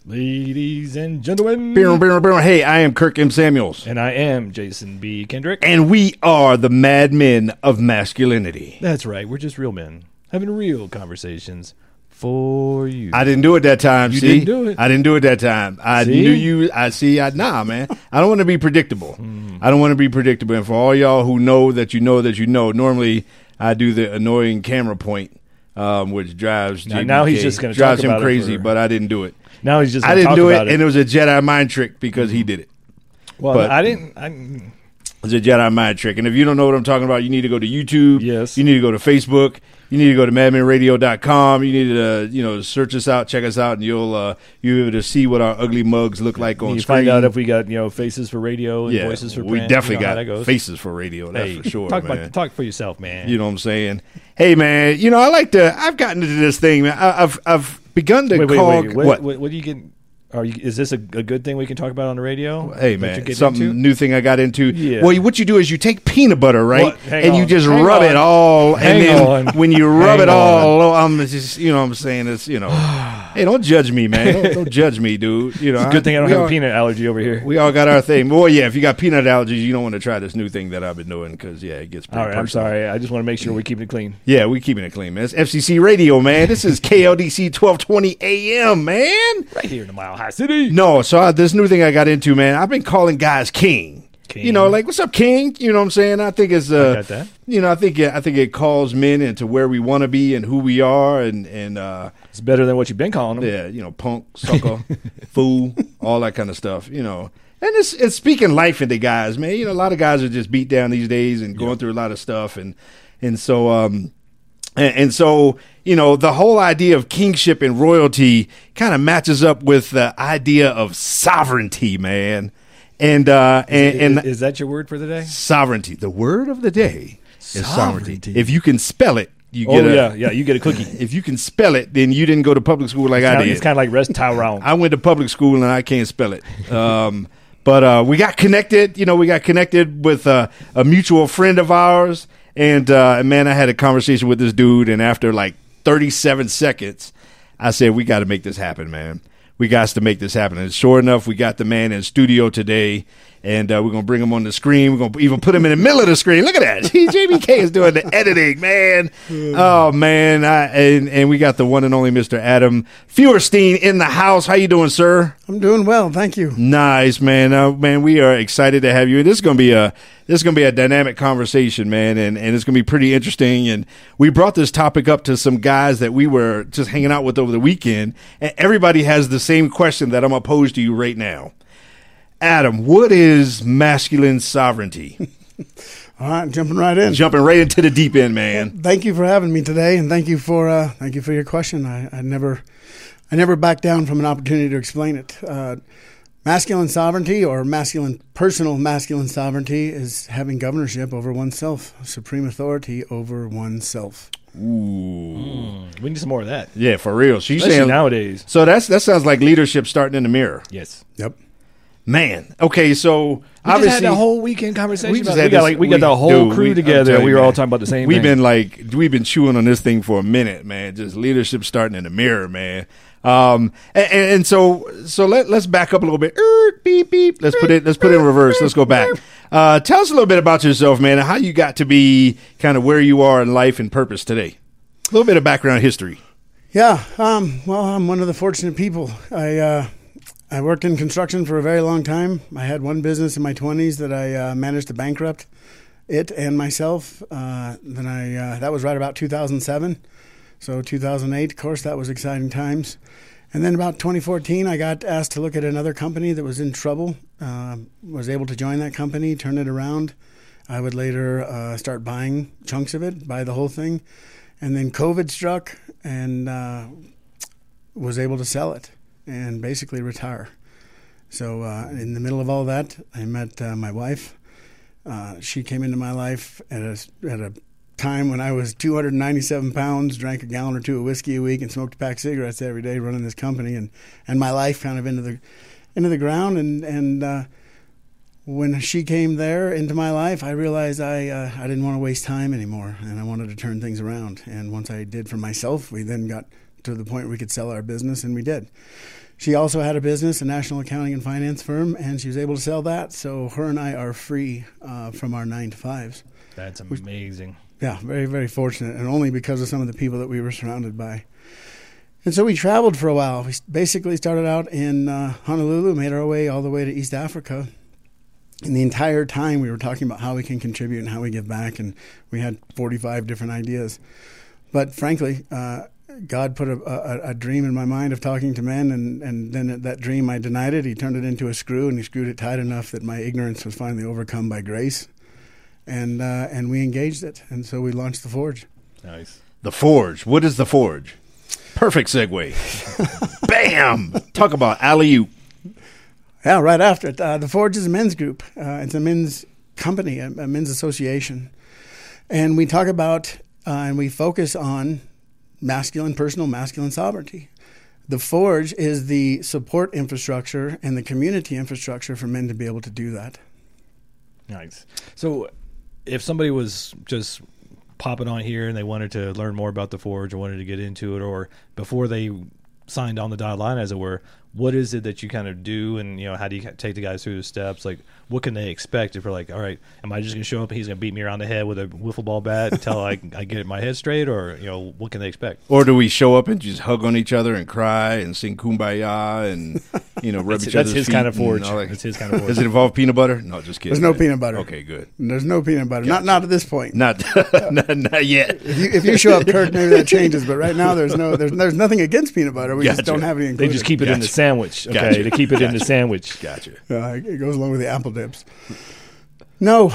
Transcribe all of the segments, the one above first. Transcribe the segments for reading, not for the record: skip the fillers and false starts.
Ladies and gentlemen. Hey, I am Kirk M. Samuels. And I am Jason B. Kendrick. And we are the Mad Men of Masculinity. That's right. We're just real men having real conversations for you. I didn't do it that time. You see? didn't do it. I didn't do it that time. I See? knew you. Nah, man. I don't want to be predictable. I don't want to be predictable. And for all y'all who know that you know that you know, normally I do the annoying camera point, which drives now he's just going to talk drives him about crazy. it But I didn't do it. Now he's just I going to didn't talk do about it, and it was a Jedi mind trick because he did it. Well, but- I didn't. It's a Jedi mind trick. And if you don't know what I'm talking about, you need to go to YouTube. Yes. You need to go to Facebook. You need to go to madmenradio.com. You need to, search us out, check us out, and you'll be able to see what our ugly mugs look like on you screen. find out if we got faces for radio and voices for we print. definitely You know how that got goes. faces for radio. That's Hey, for sure, man. talk for yourself, man. You know what I'm saying? Hey, man. I've gotten into this thing, man. I've begun to call. Wait. What? What do you get? Is this a good thing we can talk about on the radio? Hey, That man, you're getting something into? new thing I got into. Yeah. Well, what you do is you take peanut butter, right? What? Hang And you on. just Hang rub on. it all. Hang and then on. when you rub Hang it all, I'm just, what I'm saying? It's, hey, don't judge me, man. Don't judge me, dude. It's a good thing I don't have a peanut allergy over here. We all got our thing. Well, yeah, if you got peanut allergies, you don't want to try this new thing that I've been doing because, it gets pretty All right, I'm personal. sorry. I just want to make sure we're keeping it clean. Yeah, we keeping it clean, man. It's FCC Radio, man. This is KLDC 1220 AM, man. Right here in the Mile High City. No, so this new thing I got into, man, I've been calling guys King. King. Like, what's up, King? You know what I'm saying? I think it's I got that. I think it calls men into where we want to be and who we are and It's better than what you've been calling them. yeah, punk, sucker, fool, all that kind of stuff, And it's speaking life into guys, man. A lot of guys are just beat down these days and going through a lot of stuff and so the whole idea of kingship and royalty kind of matches up with the idea of sovereignty, man. And Is that your word for the day? sovereignty. The word of the day is sovereignty. Sovereignty. If you can spell it, you Oh, get yeah. You get a cookie. If you can spell it, then you didn't go to public school like I did. It's kind of like Rest Tyrone. I went to public school and I can't spell it. But we got connected. We got connected with a mutual friend of ours. And man, I had a conversation with this dude. And after like 37 seconds, I said, we got to make this happen, man. We got to make this happen. And sure enough, we got the man in studio today. And we're going to bring him on the screen. We're going to even put him in the middle of the screen. Look at that. JBK is doing the editing, man. Oh, man. And we got the one and only Mr. Adam Feuerstein in the house. How you doing, sir? I'm doing well, thank you. Nice, man. Man, we are excited to have you. This is going to be a dynamic conversation, man, and it's going to be pretty interesting. And we brought this topic up to some guys that we were just hanging out with over the weekend, and everybody has the same question that I'm going to pose to you right now. Adam, what is masculine sovereignty? All right, jumping right in. Jumping right into the deep end, man. Thank you for having me today, and thank you for your question. I never back down from an opportunity to explain it. Masculine sovereignty, or personal masculine sovereignty, is having governorship over oneself, supreme authority over oneself. Ooh. We need some more of that. Yeah, for real. So you Especially saying nowadays. So that sounds like leadership starting in the mirror. Yes. Yep. Man. Okay, so We just obviously had the whole weekend conversation. We just about it. had We got this- the whole dude, crew I'm together. telling We you, were all man. talking about the same We've thing. been chewing on this thing for a minute, man. Just leadership starting in the mirror, man. And so let's back up a little bit. Beep beep. Let's put it in reverse. Let's go back. Tell us a little bit about yourself, man, and how you got to be kind of where you are in life and purpose today. A little bit of background history. Yeah. Well, I'm one of the fortunate people. I worked in construction for a very long time. I had one business in my 20s that I managed to bankrupt it and myself. That was right about 2007. So 2008, of course, that was exciting times. And then about 2014, I got asked to look at another company that was in trouble. Was able to join that company, turn it around. I would later start buying chunks of it, buy the whole thing. And then COVID struck and was able to sell it and basically retire. So in the middle of all that, I met my wife. She came into my life at a time when I was 297 pounds, drank a gallon or two of whiskey a week, and smoked a pack of cigarettes every day, running this company, and my life kind of into the ground. And when she came there into my life, I realized I didn't want to waste time anymore, and I wanted to turn things around. And once I did for myself, we then got to the point where we could sell our business, and we did. She also had a business, a national accounting and finance firm, and she was able to sell that. So her and I are free from our 9-to-5s. That's amazing. Yeah, very, very fortunate, and only because of some of the people that we were surrounded by. And so we traveled for a while. We basically started out in Honolulu, made our way all the way to East Africa. And the entire time we were talking about how we can contribute and how we give back, and we had 45 different ideas. But frankly, God put a dream in my mind of talking to men, and then that dream, I denied it. He turned it into a screw, and he screwed it tight enough that my ignorance was finally overcome by grace. And we engaged it, and so we launched The Forge. Nice. The Forge. What is The Forge? Perfect segue. Bam! Talk about alley-oop. Yeah, right after it. The Forge is a men's group. It's a men's company, a men's association. And we talk about and we focus on personal masculine sovereignty. The Forge is the support infrastructure and the community infrastructure for men to be able to do that. Nice. So if somebody was just popping on here and they wanted to learn more about The Forge or wanted to get into it, or before they signed on the dotted line, as it were, what is it that you kind of do, and how do you take the guys through the steps? Like, what can they expect if we're like, all right, am I just going to show up and he's going to beat me around the head with a wiffle ball bat until I get my head straight, or what can they expect? Or do we show up and just hug on each other and cry and sing Kumbaya and rub each other's feet? That's his kind of Forge. That's his kind of Forge. Does it involve peanut butter? No, just kidding. There's no peanut butter. Okay, good. There's no peanut butter. Gotcha. Not at this point. Not yet. If you show up, Kurt, maybe that changes. But right now, there's nothing against peanut butter. We just don't have any included. They just keep it in the sandwich. Okay, Gotcha. to keep it in the sandwich. Gotcha. It goes along with the apple dips. No,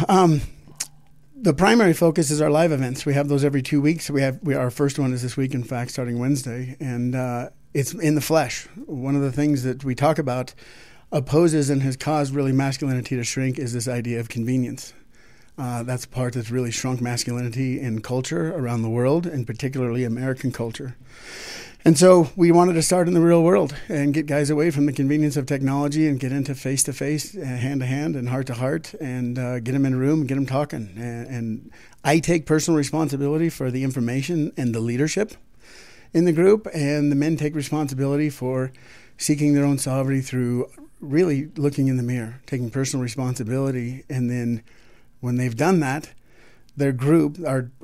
the primary focus is our live events. We have those every 2 weeks. Our first one is this week, in fact, starting Wednesday, and it's in the flesh. One of the things that we talk about opposes and has caused really masculinity to shrink is this idea of convenience. That's a part that's really shrunk masculinity in culture around the world, and particularly American culture. And so we wanted to start in the real world and get guys away from the convenience of technology and get into face-to-face, hand-to-hand, and heart-to-heart, and get them in a room and get them talking. And I take personal responsibility for the information and the leadership in the group, and the men take responsibility for seeking their own sovereignty through really looking in the mirror, taking personal responsibility, and then when they've done that, their group,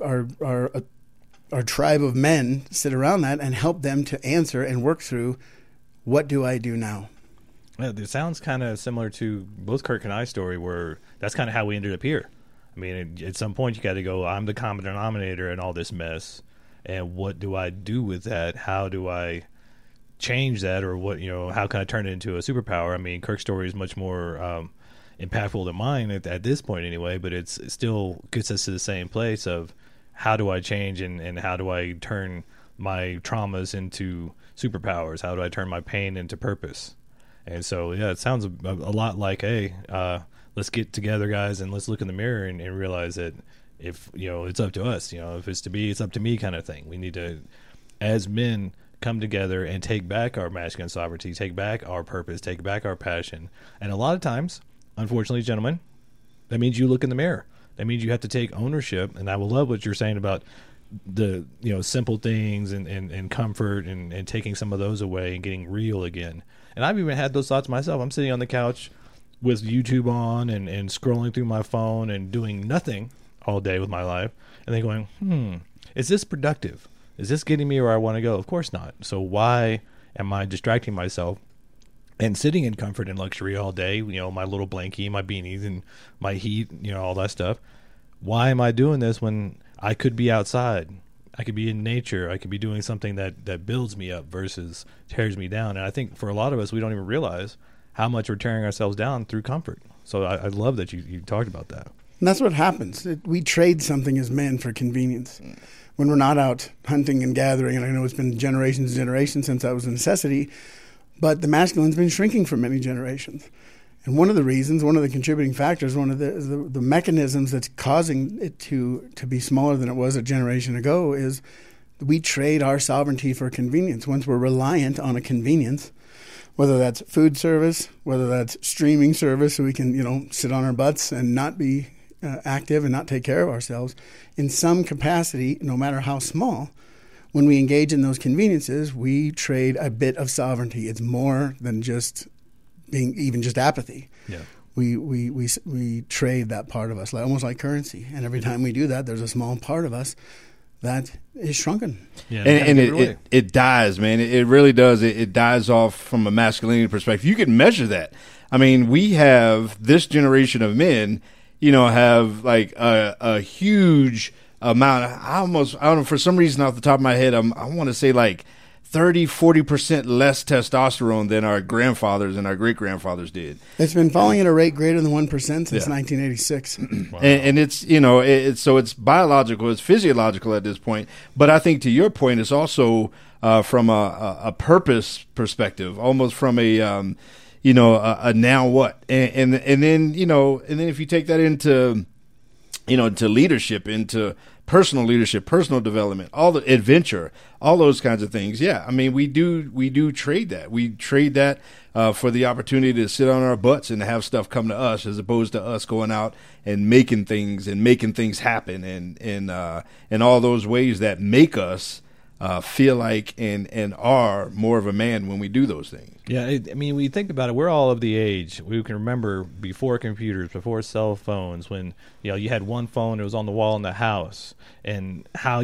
our tribe of men, sit around that and help them to answer and work through, what do I do now? Yeah, it sounds kind of similar to both Kirk and I's story, where that's kind of how we ended up here. I mean, at some point you got to go, I'm the common denominator in all this mess, and what do I do with that? How do I change that, or how can I turn it into a superpower? I mean, Kirk's story is much more impactful than mine at this point anyway, but it still gets us to the same place of, how do I change and how do I turn my traumas into superpowers? How do I turn my pain into purpose? And so, yeah, it sounds a lot like, hey, let's get together, guys, and let's look in the mirror and realize that if, it's up to us, if it's to be, it's up to me kind of thing. We need to, as men, come together and take back our masculine sovereignty, take back our purpose, take back our passion. And a lot of times, unfortunately, gentlemen, that means you look in the mirror. That means you have to take ownership, and I will love what you're saying about the simple things and comfort and taking some of those away and getting real again. And I've even had those thoughts myself. I'm sitting on the couch with YouTube on and scrolling through my phone and doing nothing all day with my life, and then going, is this productive? Is this getting me where I want to go? Of course not. So why am I distracting myself and sitting in comfort and luxury all day, my little blankie, my beanies, and my heat, all that stuff? Why am I doing this when I could be outside? I could be in nature. I could be doing something that builds me up versus tears me down. And I think for a lot of us, we don't even realize how much we're tearing ourselves down through comfort. So I love that you talked about that. And that's what happens. We trade something as men for convenience. When we're not out hunting and gathering, and I know it's been generations and generations since that was a necessity, but the masculine's been shrinking for many generations. And one of the reasons, one of the contributing factors, one of the mechanisms that's causing it to be smaller than it was a generation ago is we trade our sovereignty for convenience. Once we're reliant on a convenience, whether that's food service, whether that's streaming service so we can, sit on our butts and not be active and not take care of ourselves, in some capacity, no matter how small, when we engage in those conveniences, we trade a bit of sovereignty. It's more than just being even just apathy. Yeah. We trade that part of us, almost like currency. And every time we do that, there's a small part of us that is shrunken. Yeah, and it dies, man. It really does. It dies off from a masculinity perspective. You can measure that. I mean, we have this generation of men, have like a huge amount. I don't know, for some reason off the top of my head, I want to say like 30-40% less testosterone than our grandfathers and our great grandfathers did. It's been falling at a rate greater than 1% since 1986. Wow. And it's so it's biological, it's physiological at this point. But I think to your point, it's also from a purpose perspective, almost from a now what, and then if you take that into to leadership, into personal leadership, personal development, all the adventure, all those kinds of things. Yeah, I mean, we do trade that. We trade that for the opportunity to sit on our butts and have stuff come to us, as opposed to us going out and making things happen, and all those ways that make us feel like and are more of a man when we do those things. Yeah, I mean, when you think about it, we're all of the age. We can remember before computers, before cell phones, when you had one phone that was on the wall in the house, and how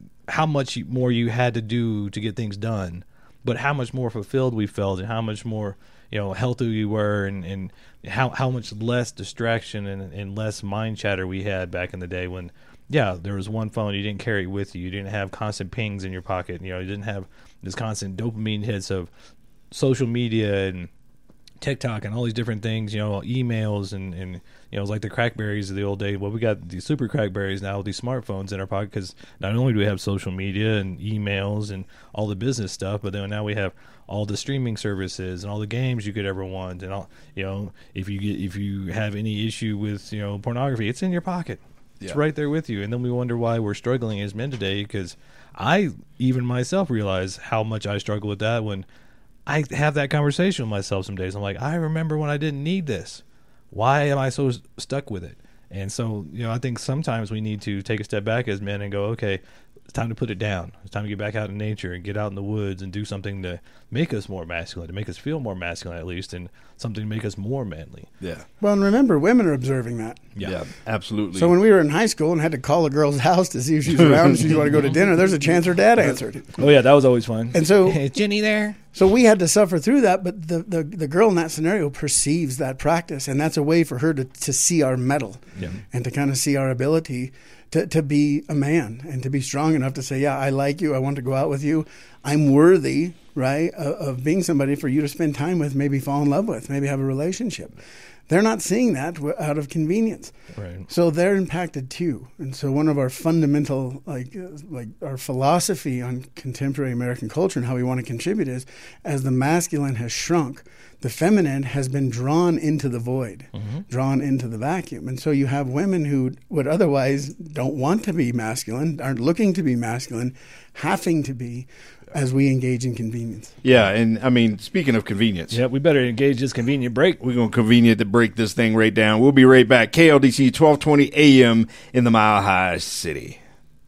much more you had to do to get things done, but how much more fulfilled we felt, and how much more healthy we were, and how much less distraction and less mind chatter we had back in the day when. Yeah, there was one phone you didn't carry with you. You didn't have constant pings in your pocket. You didn't have this constant dopamine hits of social media and TikTok and all these different things. Emails and it was like the crackberries of the old day. Well, we got these super crackberries now with these smartphones in our pocket, because not only do we have social media and emails and all the business stuff, but then now we have all the streaming services and all the games you could ever want, and all if you have any issue with pornography, it's in your pocket. It's right there with you. And then we wonder why we're struggling as men today, because I even myself realize how much I struggle with that when I have that conversation with myself some days. I'm like, I remember when I didn't need this. Why am I so stuck with it? And so, I think sometimes we need to take a step back as men and go, okay, it's time to put it down. It's time to get back out in nature and get out in the woods and do something to make us more masculine, to make us feel more masculine at least, and something to make us more manly. Yeah. Well, and remember, women are observing that. Yeah, absolutely. So when we were in high school and had to call a girl's house to see if she's around and she wanted to go to dinner, there's a chance her dad answered. Oh, yeah, that was always fun. And so, is Jenny there? So we had to suffer through that, but the girl in that scenario perceives that practice, and that's a way for her to see our mettle, and to kind of see our ability to be a man and to be strong enough to say, yeah, I like you, I want to go out with you, I'm worthy, right, of being somebody for you to spend time with, maybe fall in love with, maybe have a relationship. They're not seeing that out of convenience. Right. So they're impacted too. And so one of our fundamental, like our philosophy on contemporary American culture and how we want to contribute is, as the masculine has shrunk, the feminine has been drawn into the void, drawn into the vacuum. And so you have women who would otherwise don't want to be masculine, aren't looking to be masculine, having to be, as we engage in convenience. Yeah, and I mean, speaking of convenience. Yeah, we better engage this convenient break. We're going to convenient to break this thing right down. We'll be right back. KLDC 1220 AM in the Mile High City.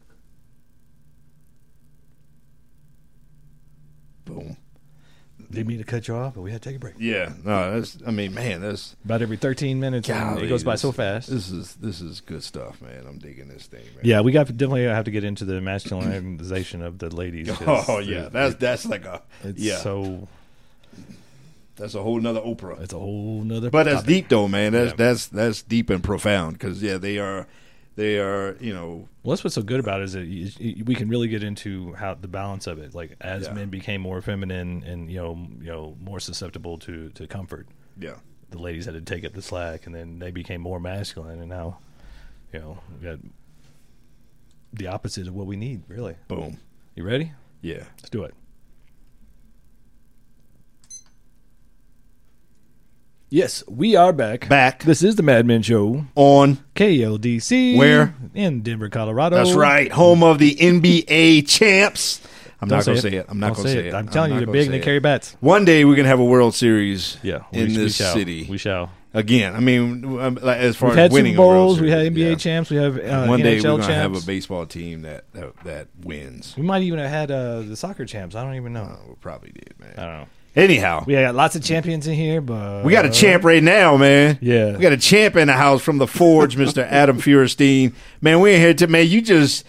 Boom. Didn't mean to cut you off, but we had to take a break. Yeah, no, that's About every 13 minutes, and it goes by so fast. This is good stuff, man. I'm digging this thing, man. Yeah, we definitely have to get into the masculinization of the ladies. Oh yeah, that's like so. That's a whole nother Oprah. It's a whole nother. But that's deep though, man. That's deep and profound, because they are. Well, that's what's so good about it is that we can really get into how the balance of it. Like as men became more feminine and more susceptible to comfort. Yeah, the ladies had to take up the slack, and then they became more masculine, and now, we got the opposite of what we need. Really. Boom. You ready? Yeah. Let's do it. Yes, we are back. This is the Mad Men Show on KLDC. Where? In Denver, Colorado. That's right. Home of the NBA champs. I'm not going to say it. I'm not going to say it. I'm telling you, they're big and they carry bats. One day we're going to have a World Series in this city. We shall. again. I mean, like, as far We've as had winning Super Bowls, a World we had Series, NBA yeah. champs, we have One day NHL we're gonna champs. have a baseball team that wins. We might even have had the soccer champs. I don't even know. We probably did, man. I don't know. Anyhow, We got lots of champions in here, but we got a champ right now, man. Yeah. We got a champ in the house from the Forge, Mr. Adam Feuerstein. Man, we ain't here to, man, you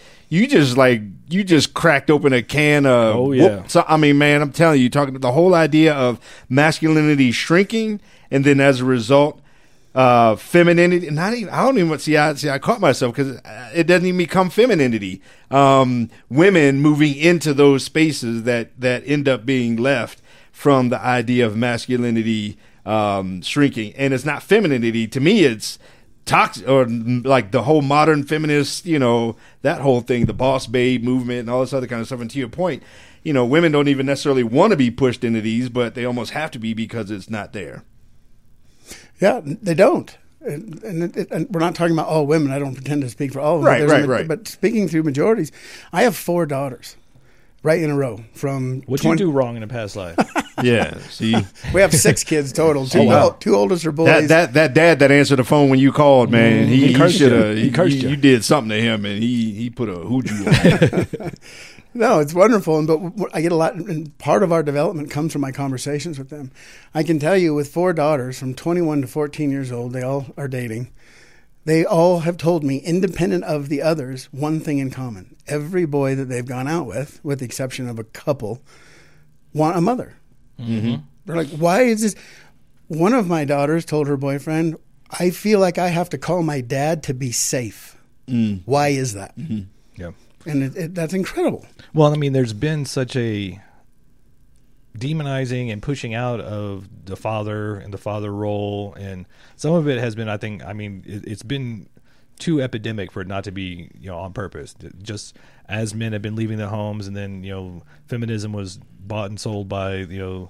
just cracked open a can of Oh, yeah. So I mean, man, I'm telling you, talking the whole idea of masculinity shrinking, and then as a result, femininity. I don't even see. I caught myself because it doesn't even become femininity. Women moving into those spaces that end up being left from the idea of masculinity shrinking, and it's not femininity. To me, it's toxic, or like the whole modern feminist, that whole thing, the boss babe movement and all this other kind of stuff. And to your point, women don't even necessarily want to be pushed into these, but they almost have to be because it's not there. Yeah, they don't. And we're not talking about all women. I don't pretend to speak for all of them. Right. But speaking through majorities, I have 4 daughters right in a row. What'd you do wrong in a past life? Yeah, see, We have 6 kids total. Two oldest are boys. that dad that answered the phone when you called, man, he should have. He cursed you. You did something to him, and he put a hooju on. No, it's wonderful, but I get a lot, and part of our development comes from my conversations with them. I can tell you, with 4 daughters from 21 to 14 years old, they all are dating. They all have told me, independent of the others, one thing in common. Every boy that they've gone out with the exception of a couple, want a mother. Mm-hmm. They're like, why is this? One of my daughters told her boyfriend, I feel like I have to call my dad to be safe. Why is that? Mm-hmm. Yeah. And that's incredible. Well, I mean, there's been such a demonizing and pushing out of the father and the father role, and some of it has been, it's been too epidemic for it not to be, on purpose. Just as men have been leaving their homes, and then, feminism was bought and sold by,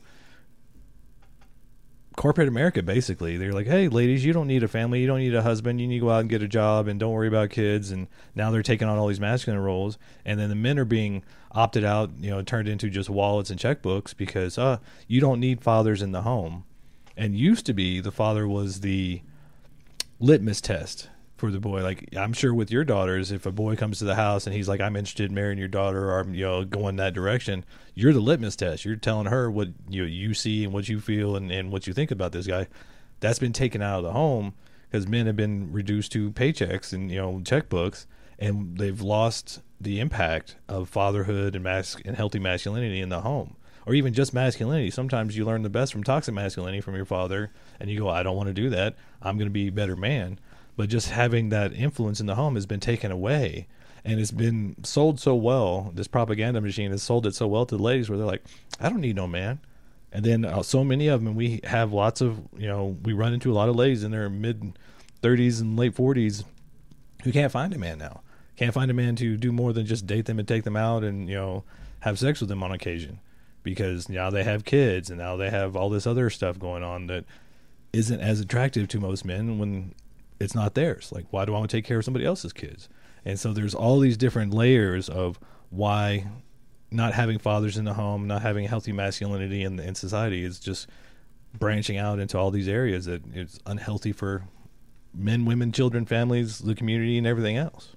corporate America, basically. They're like, hey, ladies, you don't need a family, you don't need a husband, you need to go out and get a job and don't worry about kids. And now they're taking on all these masculine roles, and then the men are being opted out, turned into just wallets and checkbooks because you don't need fathers in the home. And used to be the father was the litmus test for the boy. Like, I'm sure with your daughters, if a boy comes to the house and he's like, I'm interested in marrying your daughter, or I'm going that direction, you're the litmus test. You're telling her what you see and what you feel and what you think about this guy. That's been taken out of the home because men have been reduced to paychecks and checkbooks, and they've lost the impact of fatherhood and healthy masculinity in the home, or even just masculinity. Sometimes you learn the best from toxic masculinity from your father, and you go, I don't want to do that. I'm going to be a better man. But just having that influence in the home has been taken away, and it's been sold so well. This propaganda machine has sold it so well to the ladies where they're like, I don't need no man. And then so many of them, and we have lots of, we run into a lot of ladies in their mid-30s and late 40s who can't find a man now. Can't find a man to do more than just date them and take them out and, have sex with them on occasion. Because now they have kids, and now they have all this other stuff going on that isn't as attractive to most men when it's not theirs. Like, why do I want to take care of somebody else's kids? And so there's all these different layers of why not having fathers in the home, not having healthy masculinity in society is just branching out into all these areas that it's unhealthy for men, women, children, families, the community, and everything else.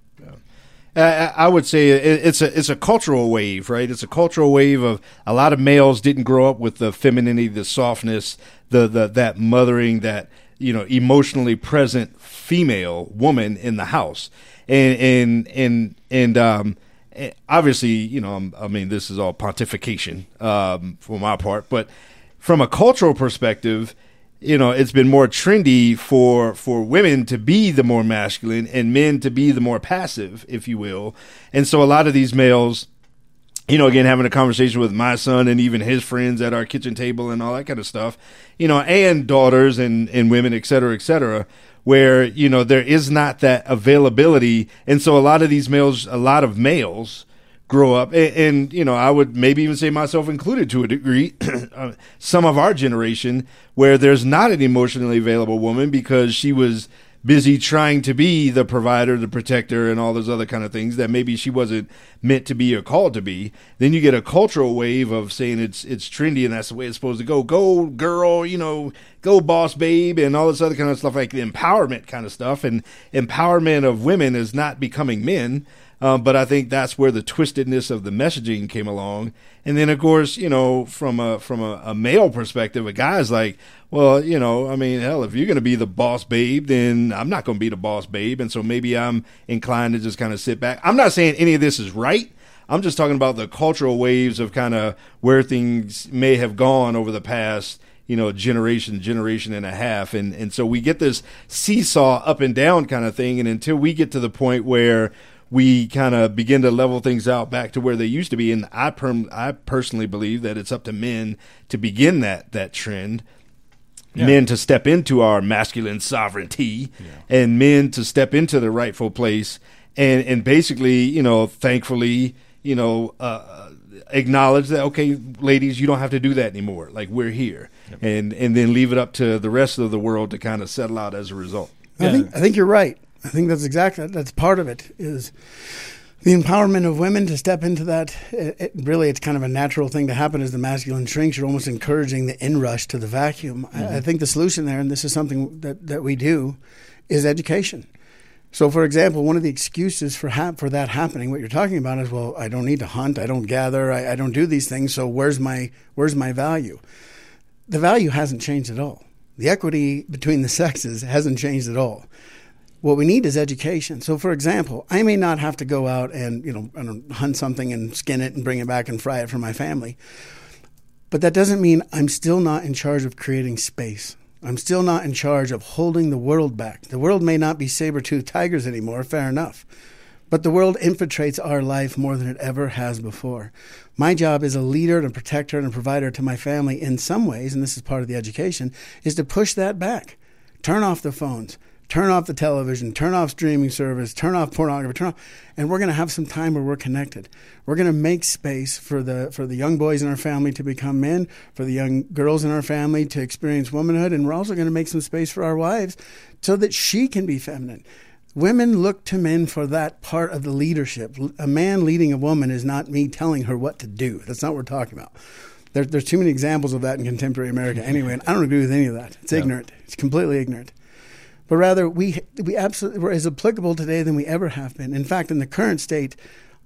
I would say it's a cultural wave, right? It's a cultural wave of a lot of males didn't grow up with the femininity, the softness, that mothering, that emotionally present female woman in the house, and obviously, this is all pontification for my part, but from a cultural perspective, it's been more trendy for women to be the more masculine and men to be the more passive, if you will. And so a lot of these males, again, having a conversation with my son and even his friends at our kitchen table and all that kind of stuff, and daughters and women, et cetera, where, there is not that availability. And so a lot of males grow up, and I would maybe even say myself included to a degree, some of our generation, where there's not an emotionally available woman because she was busy trying to be the provider, the protector, and all those other kind of things that maybe she wasn't meant to be or called to be. Then you get a cultural wave of saying it's trendy and that's the way it's supposed to go. Go girl, go boss babe, and all this other kind of stuff, like the empowerment kind of stuff. And empowerment of women is not becoming men. But I think that's where the twistedness of the messaging came along. And then, of course, from a male perspective, a guy's like, well, hell, if you're going to be the boss babe, then I'm not going to be the boss babe. And so maybe I'm inclined to just kind of sit back. I'm not saying any of this is right. I'm just talking about the cultural waves of kind of where things may have gone over the past, generation and a half. And so we get this seesaw up and down kind of thing. And until we get to the point where we kind of begin to level things out back to where they used to be. And I personally believe that it's up to men to begin that trend. Yeah. Men to step into our masculine sovereignty, and men to step into the rightful place and basically, thankfully, acknowledge that, okay, ladies, you don't have to do that anymore. Like, we're here. Yep. And then leave it up to the rest of the world to kind of settle out as a result. I think you're right. I think that's part of it, is the empowerment of women to step into that. It's kind of a natural thing to happen as the masculine shrinks. You're almost encouraging the inrush to the vacuum. Mm-hmm. I think the solution there, and this is something that we do, is education. So, for example, one of the excuses for that happening, what you're talking about is, well, I don't need to hunt, I don't gather, I don't do these things, so where's my value? The value hasn't changed at all. The equity between the sexes hasn't changed at all. What we need is education. So, for example, I may not have to go out and hunt something and skin it and bring it back and fry it for my family. But that doesn't mean I'm still not in charge of creating space. I'm still not in charge of holding the world back. The world may not be saber-toothed tigers anymore, fair enough. But the world infiltrates our life more than it ever has before. My job as a leader and a protector and a provider to my family in some ways, and this is part of the education, is to push that back. Turn off the phones. Turn off the television, turn off streaming service, turn off pornography, and we're going to have some time where we're connected. We're going to make space for the young boys in our family to become men, for the young girls in our family to experience womanhood, and we're also going to make some space for our wives so that she can be feminine. Women look to men for that part of the leadership. A man leading a woman is not me telling her what to do. That's not what we're talking about. There's too many examples of that in contemporary America anyway, and I don't agree with any of that. It's ignorant. It's completely ignorant. But rather, we absolutely we're as applicable today than we ever have been. In fact, in the current state,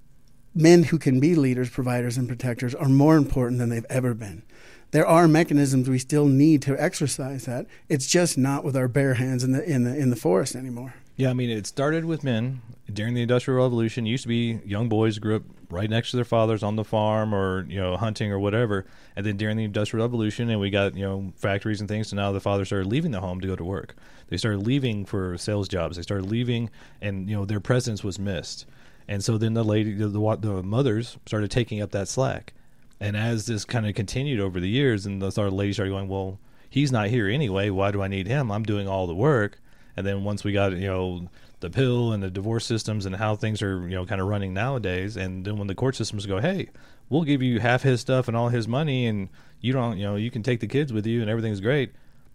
men who can be leaders, providers, and protectors are more important than they've ever been. There are mechanisms we still need to exercise that. It's just not with our bare hands in the forest anymore. Yeah, I mean, it started with men during the Industrial Revolution. It used to be young boys grew up right next to their fathers on the farm or, hunting or whatever. And then during the Industrial Revolution, and we got, factories and things, so now the fathers started leaving the home to go to work. They started leaving for sales jobs. They started leaving, and, their presence was missed. And so then the mothers started taking up that slack. And as this kind of continued over the years, and the ladies started going, well, he's not here anyway. Why do I need him? I'm doing all the work. And then once we got, the pill and the divorce systems and how things are, kind of running nowadays, and then when the court systems go, hey, we'll give you half his stuff and all his money, and you don't, you can take the kids with you and everything's great.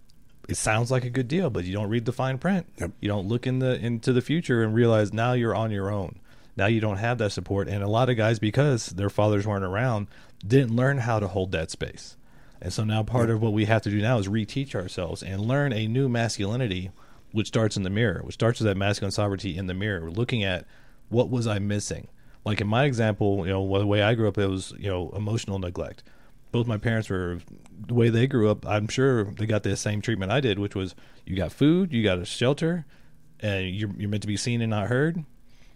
It sounds like a good deal, but you don't read the fine print. Yep. You don't look into the future and realize now you're on your own. Now you don't have that support. And a lot of guys, because their fathers weren't around, didn't learn how to hold that space. And so now part of what we have to do now is reteach ourselves and learn a new masculinity, which starts in the mirror, which starts with that masculine sovereignty in the mirror. We're looking at what was I missing? Like in my example, the way I grew up, it was, emotional neglect. Both my parents were, the way they grew up, I'm sure they got the same treatment I did, which was you got food, you got a shelter, and you're meant to be seen and not heard.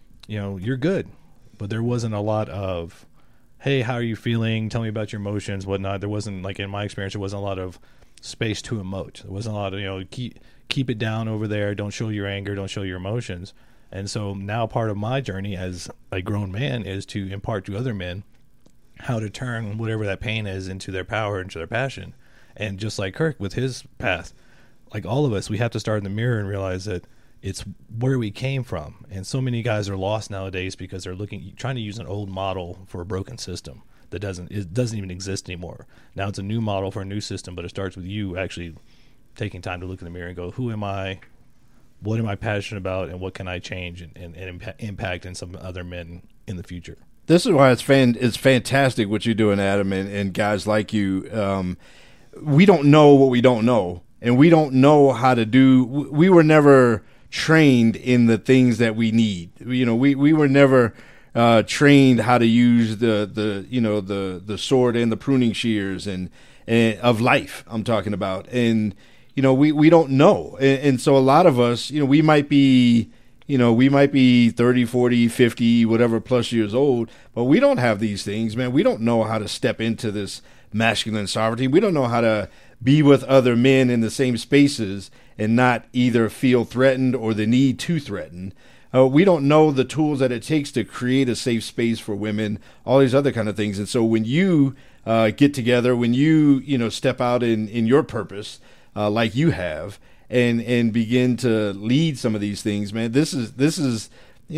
You're good. But there wasn't a lot of, hey, how are you feeling? Tell me about your emotions, whatnot. There wasn't, like in my experience, there wasn't a lot of space to emote. There wasn't a lot of, keep it down over there. Don't show your anger. Don't show your emotions. And so now part of my journey as a grown man is to impart to other men how to turn whatever that pain is into their power, into their passion. And just like Kirk with his path, like all of us, we have to start in the mirror and realize that it's where we came from. And so many guys are lost nowadays because they're trying to use an old model for a broken system that doesn't even exist anymore. Now it's a new model for a new system, but it starts with you actually taking time to look in the mirror and go, who am I? what am I passionate about, and what can I change and impact in some other men in the future. This is why it's fantastic what you're doing, Adam, and guys like you. We don't know what we don't know, and we don't know how to do. We were never trained in the things that we need. We were never trained how to use the sword and the pruning shears and of life. I'm talking about, and we don't know, and so a lot of us, we might be 30, 40, 50, whatever plus years old, but we don't have these things, man. We don't know how to step into this masculine sovereignty. We don't know how to be with other men in the same spaces and not either feel threatened or the need to threaten. We don't know the tools that it takes to create a safe space for women, all these other kind of things. And so when you get together, when you step out in your purpose, like you have, and begin to lead some of these things, man, this is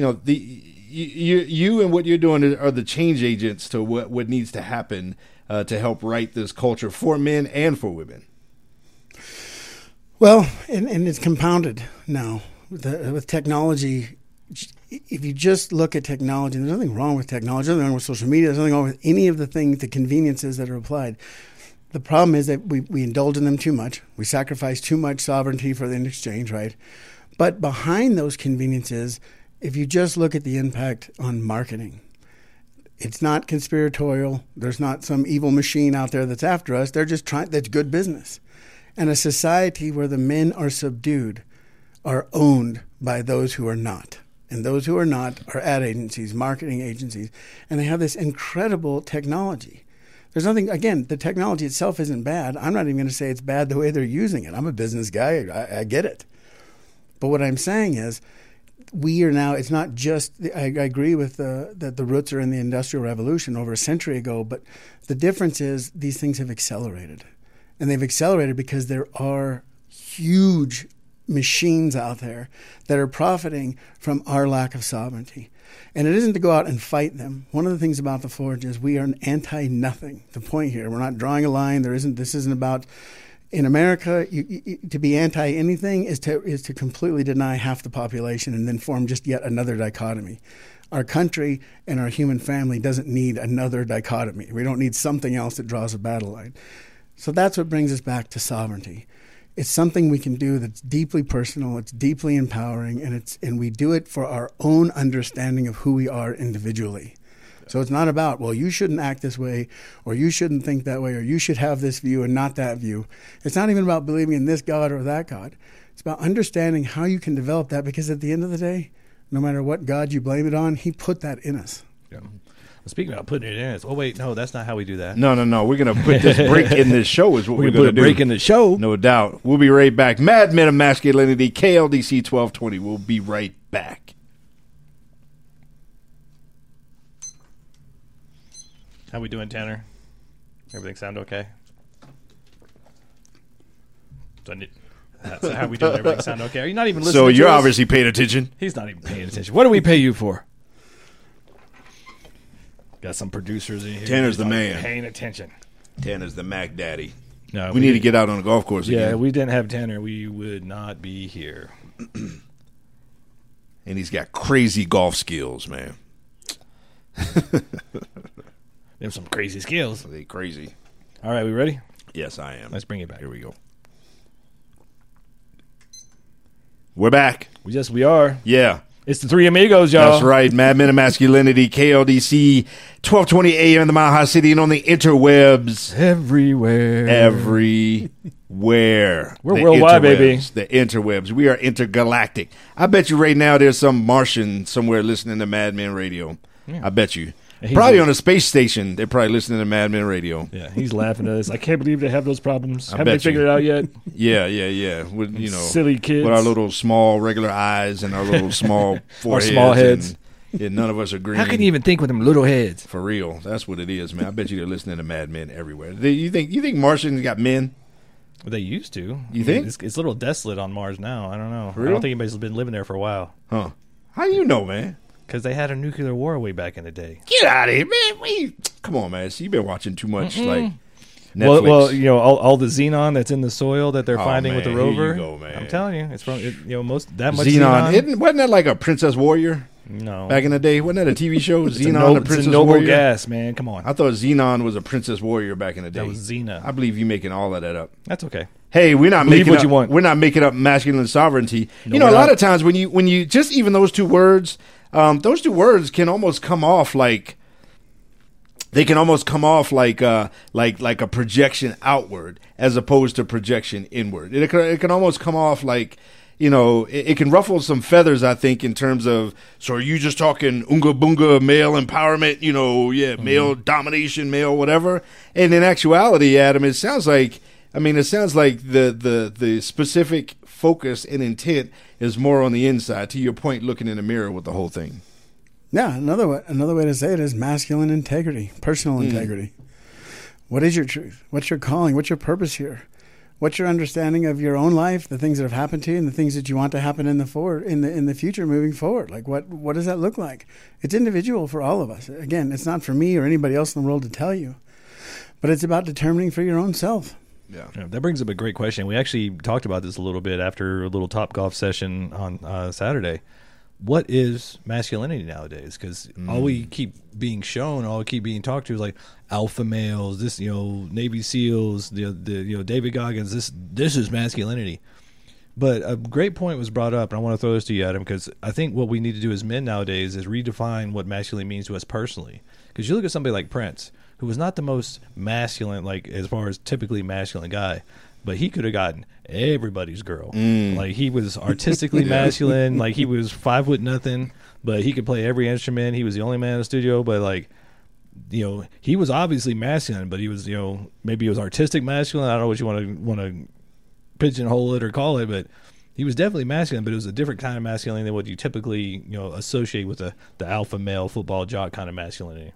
you and what you're doing are the change agents to what needs to happen to help right this culture for men and for women. Well, and it's compounded now with technology. If you just look at technology, there's nothing wrong with technology. There's nothing wrong with social media. There's nothing wrong with any of the things, the conveniences that are applied. The problem is that we indulge in them too much. We sacrifice too much sovereignty for the exchange, right? But behind those conveniences, if you just look at the impact on marketing, it's not conspiratorial. There's not some evil machine out there that's after us. They're just trying. That's good business. And a society where the men are subdued are owned by those who are not. And those who are not are ad agencies, marketing agencies, and they have this incredible technology. There's nothing, again, the technology itself isn't bad. I'm not even going to say it's bad the way they're using it. I'm a business guy. I get it. But what I'm saying is we are now, it's not just, I agree with that the roots are in the Industrial Revolution over a century ago, but the difference is these things have accelerated. And they've accelerated because there are huge machines out there that are profiting from our lack of sovereignty. And it isn't to go out and fight them. One of the things about the Forge is we are an anti-nothing. The point here, we're not drawing a line. This isn't about, in America, to be anti-anything is to completely deny half the population and then form just yet another dichotomy. Our country and our human family doesn't need another dichotomy. We don't need something else that draws a battle line. So that's what brings us back to sovereignty. It's something we can do that's deeply personal, it's deeply empowering, and we do it for our own understanding of who we are individually. So it's not about, well, you shouldn't act this way, or you shouldn't think that way, or you should have this view and not that view. It's not even about believing in this God or that God. It's about understanding how you can develop that, because at the end of the day, no matter what God you blame it on, he put that in us. Yeah. Speaking about putting it in, oh wait, no, that's not how we do that. No. We're going to put this break in this show is what we're going to do. Break in the show. No doubt. We'll be right back. Mad Men of Masculinity, KLDC 1220. We'll be right back. How we doing, Tanner? Everything sound okay? That's how we doing. Everything sound okay? Are you not even listening So to you're us? obviously paying attention. He's not even paying attention. What do we pay you for? Got some producers in here. Tanner's the man. Paying attention. Tanner's the Mac Daddy. No, we need to get out on the golf course again. Yeah, we didn't have Tanner, we would not be here. And he's got crazy golf skills, man. There's some crazy skills. They crazy. All right, we ready? Yes, I am. Let's bring it back. Here we go. We're back. We are. Yeah. It's the Three Amigos, y'all. That's right. Mad Men of Masculinity, KLDC, 1220 AM in the Mile High City and on the interwebs. Everywhere. We're The worldwide, interwebs, baby. The interwebs. We are intergalactic. I bet you right now there's some Martian somewhere listening to Mad Men Radio. Yeah. I bet you. Probably on a space station. They're probably listening to Mad Men Radio. Yeah, he's laughing at us. I can't believe they have those problems. I Haven't they bet you. figured it out yet? Yeah. With, silly kids. With our little small regular eyes and our little small foreheads. Our small heads. And none of us are green. How can you even think with them little heads? For real. That's what it is, man. I bet you they're listening to Mad Men everywhere. You think Martians got men? Well, they used to. You think? It's a little desolate on Mars now. I don't know. For real? I don't think anybody's been living there for a while. Huh. How do you know, man? Because they had a nuclear war way back in the day. Get out of here, man. Come on, man. See, you've been watching too much, like, Netflix. Well, you know, all the xenon that's in the soil that they're finding with the man, here you rover. go, man. I'm telling you, it's from most that much Xenon. Wasn't that like a Princess Warrior No, back in the day? Wasn't that a TV show? it's Xenon, the it's Princess a noble Warrior. gas, man. Come on, I thought Xenon was a Princess Warrior back in the day. that was Xena. I believe you making all of that up. That's okay. Hey, we're not Believe making what up, you want. We're not making up masculine sovereignty. No, you know, we're a lot not. of times when you just even those two words can almost come off like they can almost come off like a projection outward as opposed to projection inward. It can almost come off like, you know, it can ruffle some feathers, I think, in terms of, so are you just talking unga bunga male empowerment, you know, male domination, male whatever. And in actuality, Adam, it sounds like the specific focus and intent is more on the inside, to your point, looking in the mirror with the whole thing. Yeah, another way to say it is masculine integrity, personal integrity. What is your truth? What's your calling? What's your purpose here? What's your understanding of your own life, the things that have happened to you, and the things that you want to happen in the future moving forward? Like what does that look like? It's individual for all of us. Again, it's not for me or anybody else in the world to tell you, but it's about determining for your own self. Yeah, that brings up a great question. We actually talked about this a little bit after a little Top Golf session on Saturday. What is masculinity nowadays? Because all we keep being shown, all we keep being talked to is like alpha males, this, you know, Navy SEALs, the David Goggins. This is masculinity. But a great point was brought up, and I want to throw this to you, Adam, because I think what we need to do as men nowadays is redefine what masculine means to us personally. Because you look at somebody like Prince, who was not the most masculine, like as far as typically masculine guy, but he could have gotten everybody's girl. Like he was artistically masculine. Like he was 5'0", but he could play every instrument. He was the only man in the studio. But like, you know, he was obviously masculine, but he was, you know, maybe he was artistic masculine. I don't know what you want to pigeonhole it or call it, but he was definitely masculine. But it was a different kind of masculinity than what you typically, you know, associate with the alpha male football jock kind of masculinity.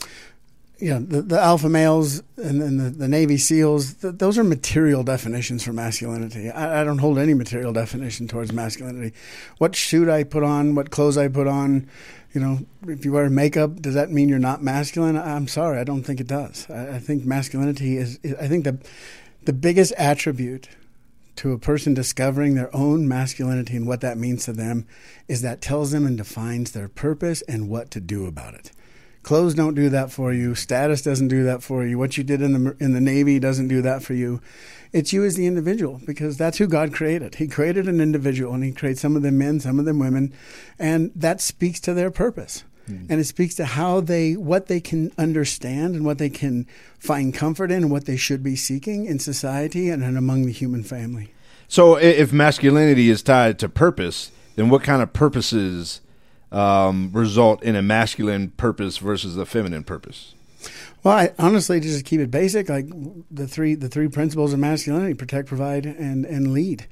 Yeah, the alpha males and the Navy SEALs, those are material definitions for masculinity. I don't hold any material definition towards masculinity. What suit I put on, what clothes I put on, you know, if you wear makeup, does that mean you're not masculine? I'm sorry, I don't think it does. I think masculinity is I think the biggest attribute to a person discovering their own masculinity and what that means to them is that tells them and defines their purpose and what to do about it. Clothes don't do that for you. Status doesn't do that for you. What you did in the Navy doesn't do that for you. It's you as the individual, because that's who God created. He created an individual, and he created some of them men, some of them women, and that speaks to their purpose. And it speaks to what they can understand and what they can find comfort in and what they should be seeking in society and among the human family. So if masculinity is tied to purpose, then what kind of purposes result in a masculine purpose versus a feminine purpose? Well, I honestly just keep it basic. Like the three principles of masculinity: protect, provide, and lead.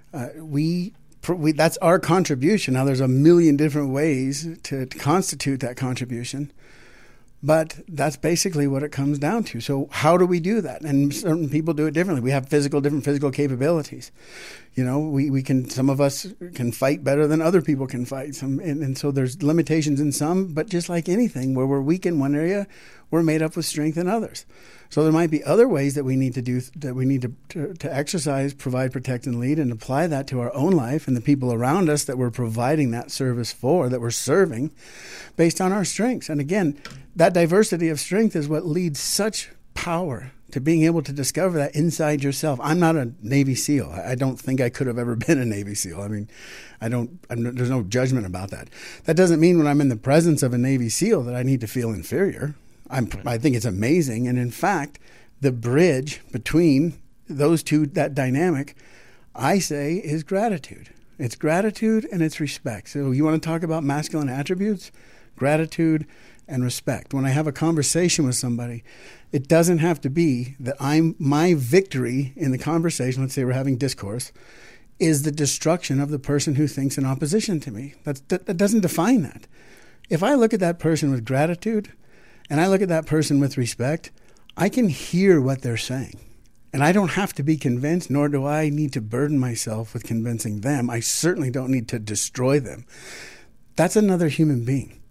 That's our contribution. Now, there's a million different ways to constitute that contribution, but that's basically what it comes down to. So how do we do that? And certain people do it differently. We have different physical capabilities. You know, we can, some of us can fight better than other people can fight. And so there's limitations in some, but just like anything, where we're weak in one area, we're made up with strength in others. So there might be other ways that we need to do, that we need to exercise, provide, protect, and lead, and apply that to our own life and the people around us that we're providing that service for, that we're serving, based on our strengths. And again, that diversity of strength is what leads such power to being able to discover that inside yourself. I'm not a Navy SEAL. I don't think I could have ever been a Navy SEAL. I mean, there's no judgment about that. That doesn't mean when I'm in the presence of a Navy SEAL that I need to feel inferior. I think it's amazing. And in fact, the bridge between those two, that dynamic, I say, is gratitude. It's gratitude and it's respect. So you want to talk about masculine attributes? Gratitude and respect. When I have a conversation with somebody, it doesn't have to be that my victory in the conversation, let's say we're having discourse, is the destruction of the person who thinks in opposition to me. That doesn't define that. If I look at that person with gratitude and I look at that person with respect, I can hear what they're saying. And I don't have to be convinced, nor do I need to burden myself with convincing them. I certainly don't need to destroy them. That's another human being.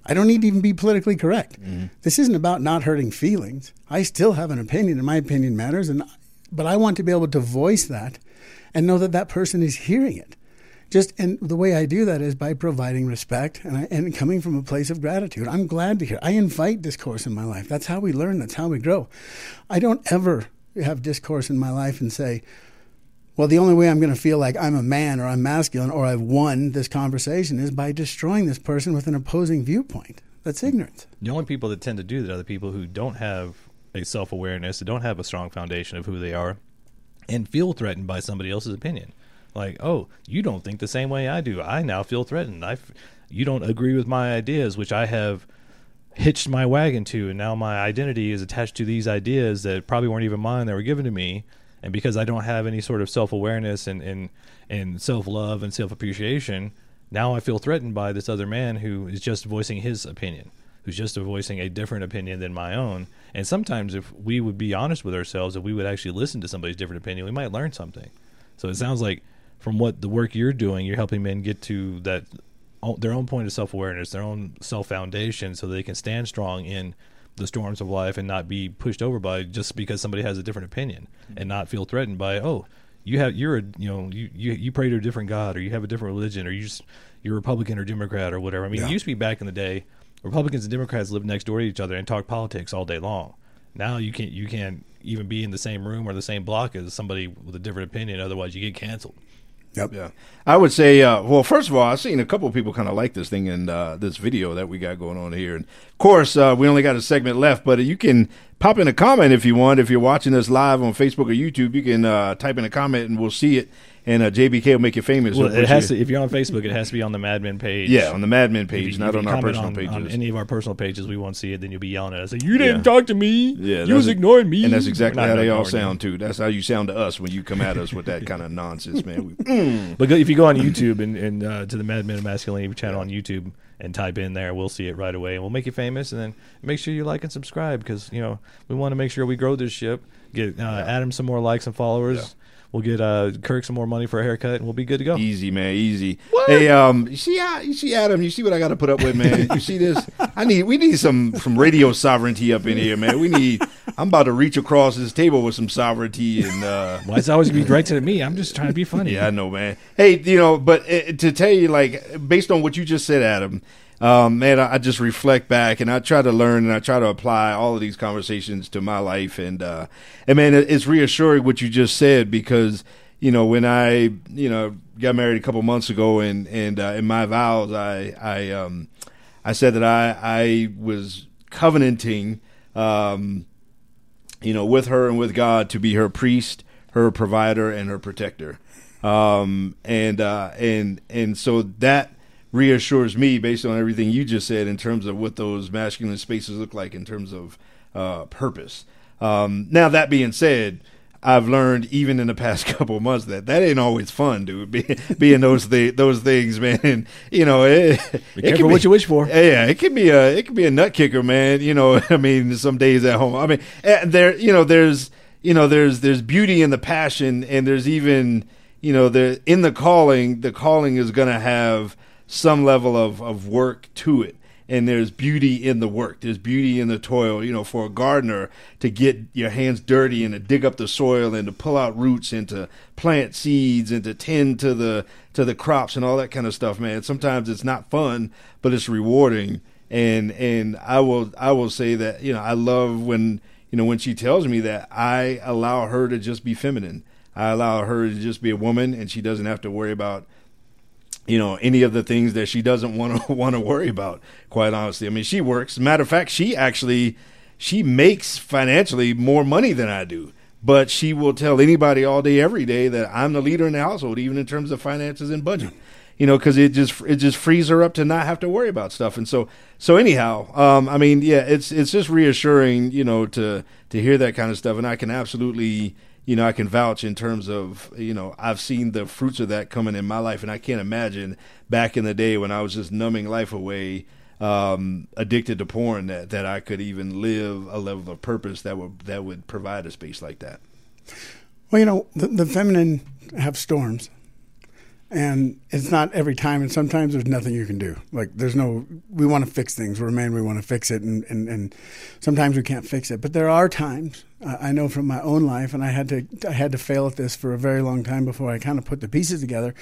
I don't need to even be politically correct. This isn't about not hurting feelings. I still have an opinion, and my opinion matters. But I want to be able to voice that and know that that person is hearing it. And the way I do that is by providing respect and coming from a place of gratitude. I'm glad to hear. I invite discourse in my life. That's how we learn. That's how we grow. I don't ever have discourse in my life and say, well, the only way I'm going to feel like I'm a man or I'm masculine or I've won this conversation is by destroying this person with an opposing viewpoint. That's ignorance. The only people that tend to do that are the people who don't have a self-awareness, that don't have a strong foundation of who they are, and feel threatened by somebody else's opinion. Like, oh, you don't think the same way I do. I now feel threatened. You don't agree with my ideas, which I have hitched my wagon to, and now my identity is attached to these ideas that probably weren't even mine, that were given to me. And because I don't have any sort of self-awareness and self-love and self-appreciation, now I feel threatened by this other man who is just voicing his opinion, who's just voicing a different opinion than my own. And sometimes if we would be honest with ourselves, if we would actually listen to somebody's different opinion, we might learn something. So it sounds like from what the work you're doing, you're helping men get to that their own point of self-awareness, their own self-foundation, so they can stand strong in the storms of life and not be pushed over by just because somebody has a different opinion, and not feel threatened by, oh, you pray to a different God, or you have a different religion, or you're Republican or Democrat or whatever. I mean, It used to be back in the day, Republicans and Democrats lived next door to each other and talk politics all day long. Now you can't even be in the same room or the same block as somebody with a different opinion. Otherwise, you get canceled. Yep. Yeah. I would say, well, first of all, I've seen a couple of people kind of like this thing in this video that we got going on here. And of course, we only got a segment left, but you can pop in a comment if you want. If you're watching us live on Facebook or YouTube, you can type in a comment and we'll see it. And JBK will make you famous. Well, it has to. If you're on Facebook, it has to be on the Mad Men page. Yeah, on the Mad Men page, not on our personal pages. On any of our personal pages, we won't see it. Then you'll be yelling at us, like, "You didn't talk to me. Yeah, you was ignoring me." And that's exactly how they all sound too. That's how you sound to us when you come at us with that kind of nonsense, man. But if you go on YouTube and to the Mad Men of Masculinity channel on YouTube and type in there, we'll see it right away, and we'll make you famous. And then make sure you like and subscribe, because we want to make sure we grow this ship. Get Adam some more likes and followers. Yeah. We'll get Kirk some more money for a haircut, and we'll be good to go. Easy, man, easy. What? Hey, you see Adam? You see what I got to put up with, man? You see this? We need some radio sovereignty up in here, man. I'm about to reach across this table with some sovereignty, and why it's always gonna be directed at me? I'm just trying to be funny. Yeah, I know, man. Hey, but to tell you, like, based on what you just said, Adam. Man, I just reflect back and I try to learn and I try to apply all of these conversations to my life. And man, it's reassuring what you just said, because, when I, got married a couple months ago and in my vows, I said that I was covenanting, with her and with God to be her priest, her provider, and her protector. And so that reassures me, based on everything you just said, in terms of what those masculine spaces look like in terms of purpose. Now, that being said, I've learned even in the past couple of months that ain't always fun, dude. Being those things, man. And, be careful what you wish for. Yeah, it can be a nut kicker, man. I mean, some days at home. I mean, there's beauty in the passion, and there's even in the calling. The calling is going to have some level of work to it, and there's beauty in the work. There's beauty in the toil. For a gardener to get your hands dirty and to dig up the soil and to pull out roots and to plant seeds and to tend to the crops and all that kind of stuff, man. Sometimes it's not fun, but it's rewarding. And I will say that I love when when she tells me that I allow her to just be feminine. I allow her to just be a woman, and she doesn't have to worry about any of the things that she doesn't want to worry about, quite honestly. I mean, she works. Matter of fact, she makes financially more money than I do, but she will tell anybody all day, every day that I'm the leader in the household, even in terms of finances and budget, because it just frees her up to not have to worry about stuff. And so anyhow, I mean, yeah, it's just reassuring, to hear that kind of stuff. And I can absolutely, I can vouch in terms of, I've seen the fruits of that coming in my life, and I can't imagine back in the day when I was just numbing life away, addicted to porn, that I could even live a level of purpose that would provide a space like that. Well, the feminine have storms, And it's not every time, and sometimes there's nothing you can do. Like we want to fix things. We're a man, we want to fix it, and sometimes we can't fix it. But there are times, I know from my own life, and I had to fail at this for a very long time before I kind of put the pieces together.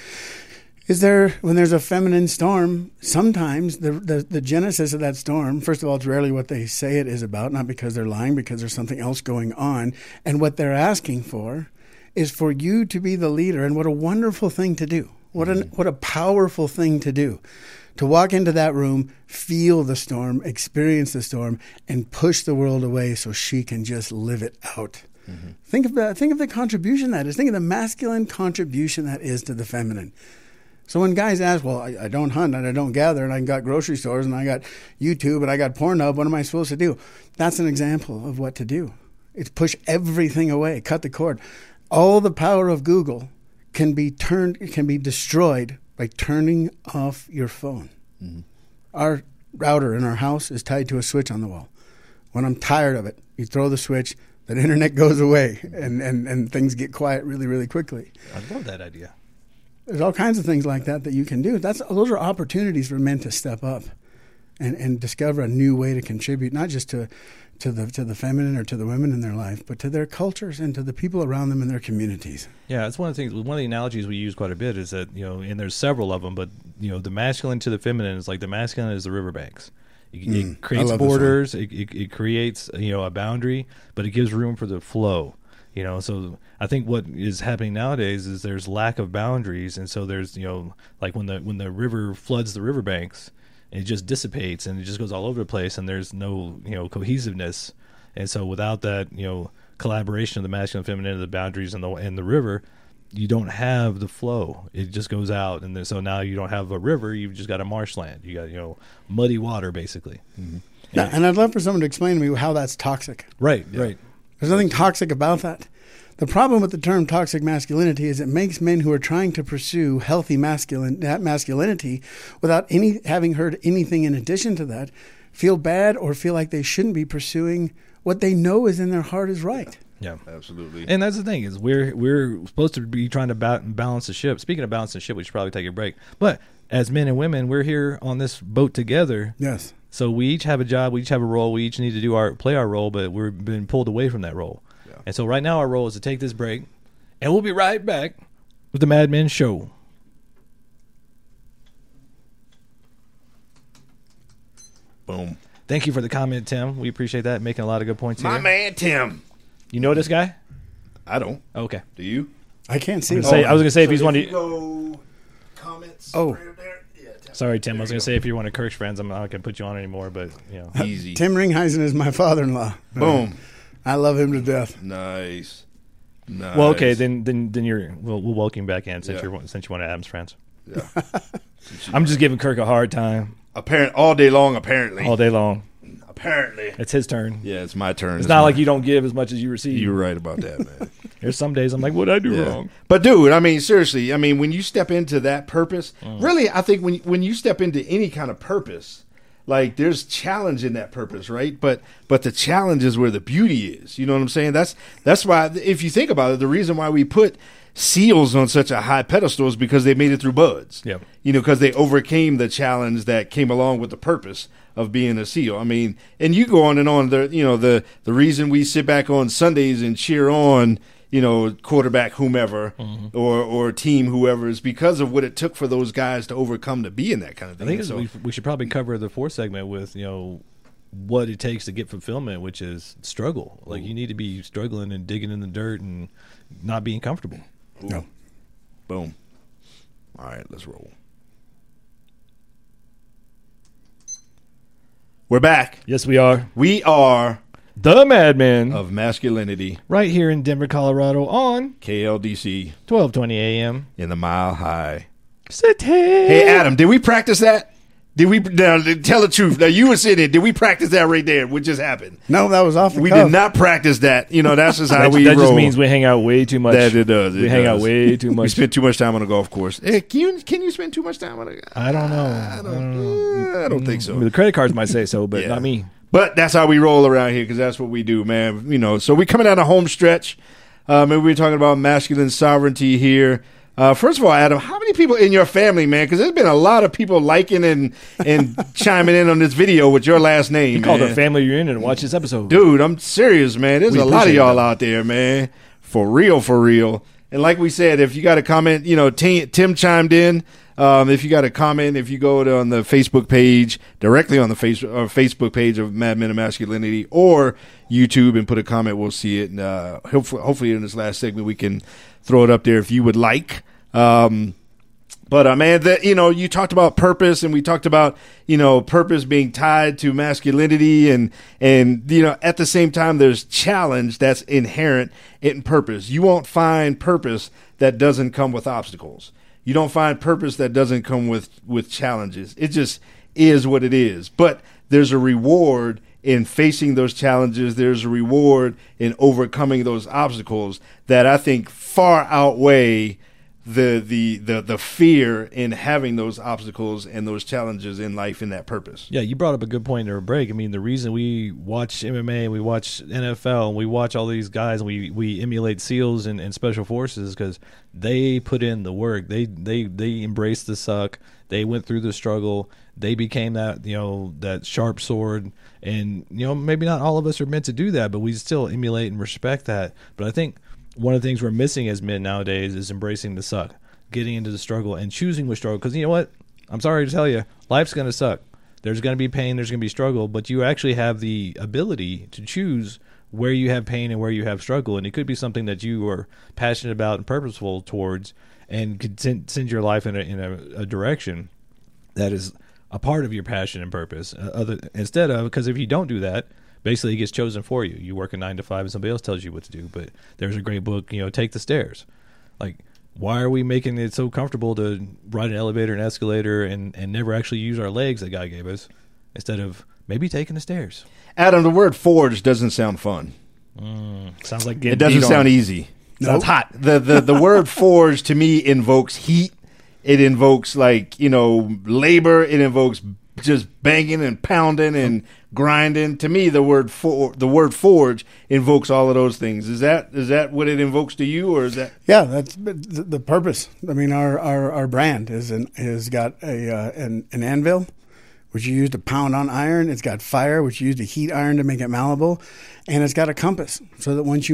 When there's a feminine storm, sometimes the genesis of that storm, first of all, it's rarely what they say it is about, not because they're lying, because there's something else going on. And what they're asking for is for you to be the leader. And what a wonderful thing to do. What a powerful thing to do. To walk into that room, feel the storm, experience the storm, and push the world away so she can just live it out. Mm-hmm. Think of the contribution that is. Think of the masculine contribution that is to the feminine. So when guys ask, well, I don't hunt and I don't gather and I got grocery stores and I got YouTube and I got Pornhub, what am I supposed to do? That's an example of what to do. It's push everything away, cut the cord. All the power of Google can be destroyed by turning off your phone. Mm-hmm. Our router in our house is tied to a switch on the wall. When I'm tired of it, you throw the switch, the internet goes away, and things get quiet really, really quickly. I love that idea. There's all kinds of things like that you can do. Those are opportunities for men to step up and discover a new way to contribute, not just to the feminine or to the women in their life, but to their cultures and to the people around them in their communities. Yeah, it's one of the things. One of the analogies we use quite a bit is that, and there's several of them, but the masculine to the feminine is like the masculine is the riverbanks. It creates borders. It creates a boundary, but it gives room for the flow. So I think what is happening nowadays is there's lack of boundaries, and so there's like when the river floods the riverbanks, it just dissipates and it just goes all over the place, and there's no cohesiveness, and so without that collaboration of the masculine and feminine, the boundaries and the river, you don't have the flow. It just goes out, and so now you don't have a river. You've just got a marshland. You got muddy water basically. Mm-hmm. Yeah, and I'd love for someone to explain to me how that's toxic. Right. Right. There's nothing toxic about that. The problem with the term toxic masculinity is it makes men who are trying to pursue healthy masculinity without having heard anything in addition to that feel bad or feel like they shouldn't be pursuing what they know is in their heart is right. Yeah, absolutely. And that's the thing is we're supposed to be trying to balance the ship. Speaking of balancing the ship, we should probably take a break. But as men and women, we're here on this boat together. Yes. So we each have a job, we each have a role, we each need to play our role, but we've been pulled away from that role. Yeah. And so right now our role is to take this break, and we'll be right back with the Mad Men Show. Boom. Thank you for the comment, Tim. We appreciate that. Making a lot of good points here. My man, Tim. You know this guy? I don't. Okay. Do you? I can't see. I was going to say if he's one of you. Go comments. Oh. Right up there. Sorry, Tim. I was going to say if you're one of Kirk's friends, I'm not going to put you on anymore, but easy. Tim Ringheisen is my father-in-law. Boom. I love him to death. Nice. Well, okay, then we'll welcome you back in since you're one of Adam's friends. Yeah. I'm just giving Kirk a hard time. All day long, apparently. All day long. Apparently. It's his turn. Yeah, it's my turn. It's not like you don't give as much as you receive. You're right about that, man. There's some days I'm like, what did I do wrong? But, dude, I mean, seriously, when you step into that purpose, really, I think when you step into any kind of purpose, like there's challenge in that purpose, right? But the challenge is where the beauty is. You know what I'm saying? That's why, if you think about it, the reason why we put seals on such a high pedestal is because they made it through buds. Yeah. Because they overcame the challenge that came along with the purpose of being a SEAL. I mean, and you go on and on. The reason we sit back on Sundays and cheer on, quarterback whomever or team whoever is because of what it took for those guys to overcome to be in that kind of thing. I think we should probably cover the fourth segment with what it takes to get fulfillment, which is struggle. Like you need to be struggling and digging in the dirt and not being comfortable. Ooh. No. Boom. All right, let's roll. We're back. Yes, we are. We are the Madmen of Masculinity. Right here in Denver, Colorado on KLDC. 1220 a.m. in the Mile High City. Hey, Adam, did we practice that? Now, tell the truth. Now, you were sitting. Did we practice that right there? What just happened? No, that was off the We cuff. did not practice that. That's just how we roll. That just means we hang out way too much. That it does. We hang out way too much. We spend too much time on a golf course. Hey, can you spend too much time on a golf course? I don't know. I don't think so. I mean, the credit cards might say so, but not me. But that's how we roll around here because that's what we do, man. So we're coming out of home stretch. Maybe we're talking about masculine sovereignty here. First of all, Adam, how many people in your family, man? Because there's been a lot of people liking and chiming in on this video with your last name. You called a family reunion and watch this episode. Dude, I'm serious, man. There's a lot of y'all out there, man. For real, for real. And like we said, if you got a comment, Tim chimed in. If you got a comment, if you go on the Facebook page, directly on the Facebook page of Mad Men of Masculinity or YouTube and put a comment, we'll see it. And hopefully in this last segment we can throw it up there if you would like. Man, you talked about purpose, and we talked about, purpose being tied to masculinity, and at the same time, there's challenge that's inherent in purpose. You won't find purpose that doesn't come with obstacles. You don't find purpose that doesn't come with challenges. It just is what it is. But there's a reward in facing those challenges. There's a reward in overcoming those obstacles that I think far outweigh the fear in having those obstacles and those challenges in life in that purpose. Yeah, you brought up a good point in our break. I mean, the reason we watch MMA and we watch NFL and we watch all these guys and we emulate SEALs and Special Forces is because they put in the work. They embraced the suck. They went through the struggle. They became that sharp sword. And, maybe not all of us are meant to do that, but we still emulate and respect that. But I think one of the things we're missing as men nowadays is embracing the suck, getting into the struggle and choosing with struggle. Because you know what? I'm sorry to tell you, life's going to suck. There's going to be pain. There's going to be struggle. But you actually have the ability to choose where you have pain and where you have struggle. And it could be something that you are passionate about and purposeful towards and could send your life in a direction that is a part of your passion and purpose. Because if you don't do that, basically, it gets chosen for you. You work a 9 to 5 and somebody else tells you what to do. But there's a great book, Take the Stairs. Like, why are we making it so comfortable to ride an elevator and escalator and never actually use our legs that God gave us instead of maybe taking the stairs? Adam, the word forge doesn't sound fun. Sounds like getting it doesn't sound easy. Sounds hot. The word forge to me invokes heat. It invokes labor. It invokes just banging and pounding and grinding. To me, the word forge invokes all of those things. Is that what it invokes to you, or is that? Yeah, that's the purpose. I mean, our brand has got an anvil, which you use to pound on iron. It's got fire, which you use to heat iron to make it malleable, and it's got a compass, so that once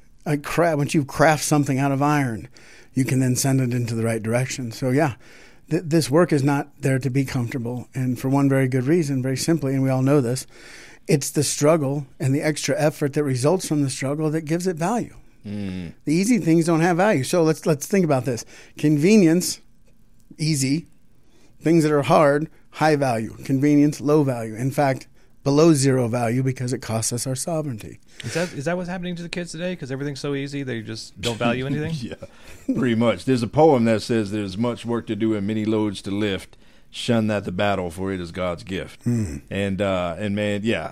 you craft something out of iron, you can then send it into the right direction. So yeah. This work is not there to be comfortable, and for one very good reason, very simply, and we all know this, it's the struggle and the extra effort that results from the struggle that gives it value. The easy things don't have value. So let's think about this. Convenience, easy. Things that are hard, high value. Convenience, low value. In fact, below zero value because it costs us our sovereignty. Is that what's happening to the kids today? Because everything's so easy, they just don't value anything? Yeah, pretty much. There's a poem that says there's much work to do and many loads to lift. Shun not the battle, for it is God's gift. And man, yeah.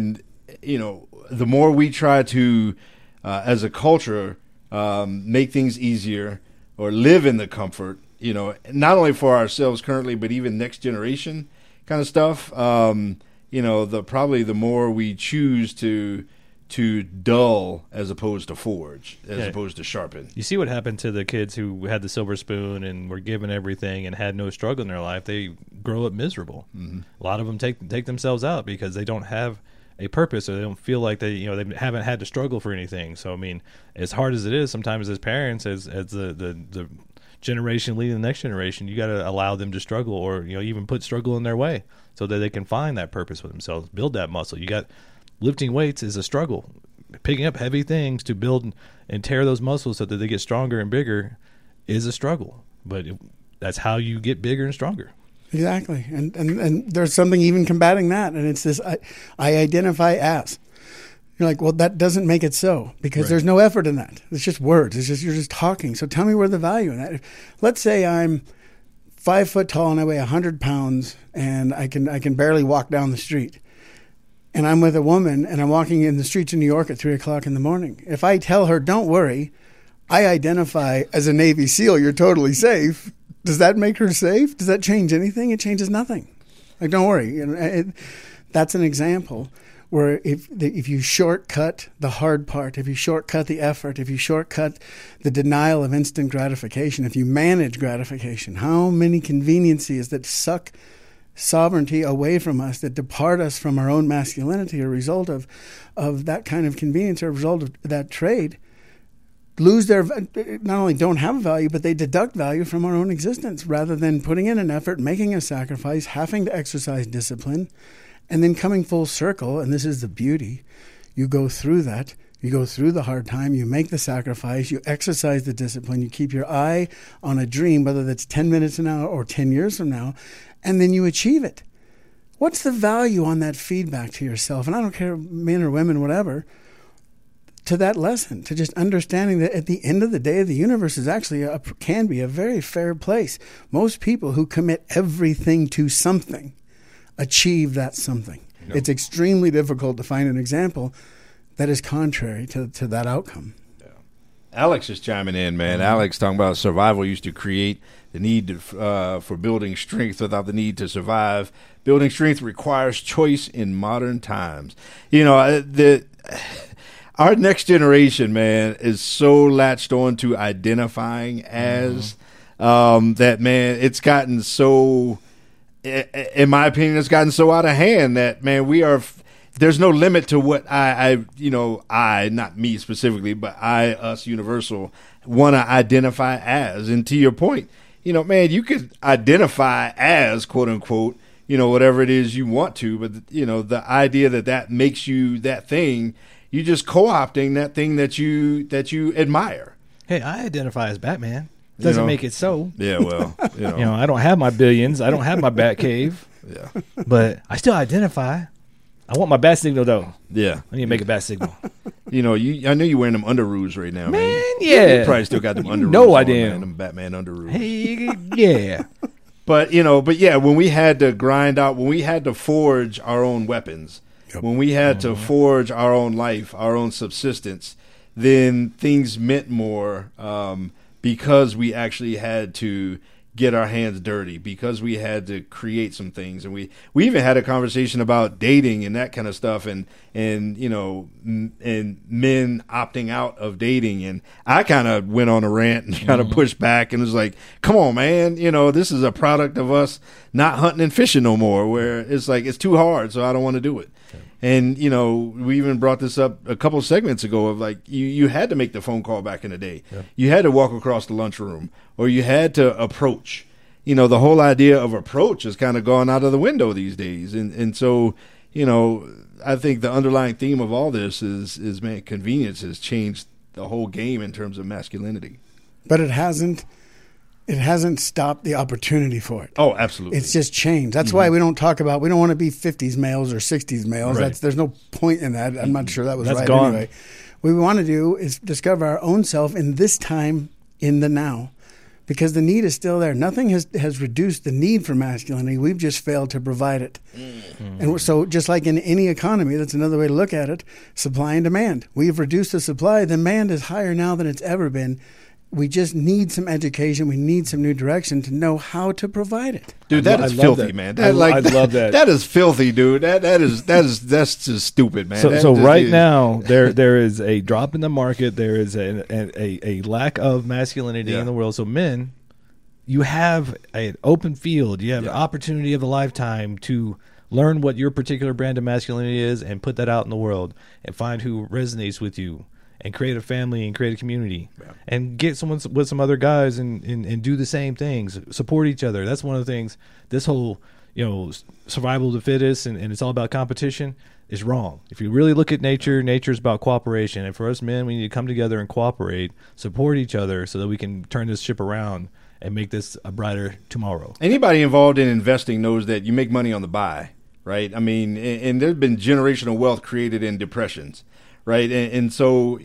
The more we try to, as a culture, make things easier or live in the comfort, not only for ourselves currently, but even next generation kind of stuff, probably the more we choose to dull as opposed to forge, as opposed to sharpen. You see what happened to the kids who had the silver spoon and were given everything and had no struggle in their life. They grow up miserable. Mm-hmm. A lot of them take themselves out because they don't have a purpose, or they don't feel like they haven't had to struggle for anything. So I mean, as hard as it is sometimes as parents, as the generation leading the next generation, you got to allow them to struggle, or even put struggle in their way so that they can find that purpose for themselves, build that muscle. You got lifting weights is a struggle. Picking up heavy things to build and tear those muscles so that they get stronger and bigger is a struggle. But that's how you get bigger and stronger. Exactly. And there's something even combating that. And it's this, I identify as. You're like, well, that doesn't make it so, because there's no effort in that. It's just words. It's just, you're just talking. So tell me where the value in that. Let's say I'm 5 foot tall and I weigh 100 pounds and I can barely walk down the street. And I'm with a woman and I'm walking in the streets of New York at 3 o'clock in the morning. If I tell her, don't worry, I identify as a Navy SEAL, you're totally safe. Does that make her safe? Does that change anything? It changes nothing. Like, don't worry. That's an example. where if you shortcut the hard part, if you shortcut the effort, if you shortcut the denial of instant gratification, if you manage gratification, how many conveniences that suck sovereignty away from us, that depart us from our own masculinity, a result of that kind of convenience, or a result of that trade, lose their, not only don't have value, but they deduct value from our own existence, rather than putting in an effort, making a sacrifice, having to exercise discipline, and then coming full circle. And this is the beauty. You go through that. You go through the hard time. You make the sacrifice. You exercise the discipline. You keep your eye on a dream, whether that's 10 minutes from now or 10 years from now, and then you achieve it. What's the value on that feedback to yourself? And I don't care, men or women, whatever, to that lesson, to just understanding that at the end of the day, the universe is actually can be a very fair place. Most people who commit everything to something achieve that something. No. It's extremely difficult to find an example that is contrary to that outcome. Yeah. Alex is chiming in, man. Alex talking about survival used to create the need for building strength without the need to survive. Building strength requires choice in modern times. You know, our next generation, man, is so latched on to identifying as that, man, it's gotten so, in my opinion, it's gotten so out of hand that, man, there's no limit to what I, not me specifically, but us, Universal, want to identify as. And to your point, man, you could identify as, quote unquote, whatever it is you want to, but, the idea that makes you that thing, you're just co-opting that thing that you admire. Hey, I identify as Batman. Doesn't make it so. Yeah, well, I don't have my billions. I don't have my Bat cave. Yeah, but I still identify. I want my bat signal though. Yeah, I need to make a bat signal. I know you're wearing them underoos right now, man. Yeah, you probably still got them underoos. No, I didn't. Man, them Batman underoos. Hey, yeah. But when we had to grind out, when we had to forge our own weapons. Yep. When we had to forge our own life, our own subsistence, then things meant more because we actually had to get our hands dirty, because we had to create some things. And we even had a conversation about dating and that kind of stuff, and men opting out of dating. And I kind of went on a rant and kind of pushed back and was like, come on, man, this is a product of us not hunting and fishing no more, where it's like, it's too hard, so I don't want to do it. And, we even brought this up a couple of segments ago of like, you had to make the phone call back in the day. Yeah. You had to walk across the lunchroom, or you had to approach. The whole idea of approach has kind of gone out of the window these days. And so, I think the underlying theme of all this is, man, convenience has changed the whole game in terms of masculinity. But it hasn't stopped the opportunity for it. Oh, absolutely. It's just changed. That's why we don't want to be 50s males or 60s males. Right. There's no point in that. I'm not sure that was That's right gone. Anyway. What we want to do is discover our own self in this time, in the now, because the need is still there. Nothing has reduced the need for masculinity. We've just failed to provide it. Mm-hmm. And so just like in any economy, that's another way to look at it, supply and demand. We've reduced the supply. The demand is higher now than it's ever been. We just need some education. We need some new direction to know how to provide it. Dude, that is filthy, man. I love that. That is filthy, dude. That's just stupid, man. So right now there is a drop in the market. There is a lack of masculinity in the world. So men, you have an open field. You have an opportunity of a lifetime to learn what your particular brand of masculinity is and put that out in the world and find who resonates with you. And create a family and create a community, and get someone with some other guys and do the same things. Support each other. That's one of the things. This whole survival of the fittest and it's all about competition is wrong. If you really look at nature is about cooperation. And for us men, we need to come together and cooperate, support each other, so that we can turn this ship around and make this a brighter tomorrow. Anybody involved in investing knows that you make money on the buy, right? I mean, and there's been generational wealth created in depressions. Right. And so,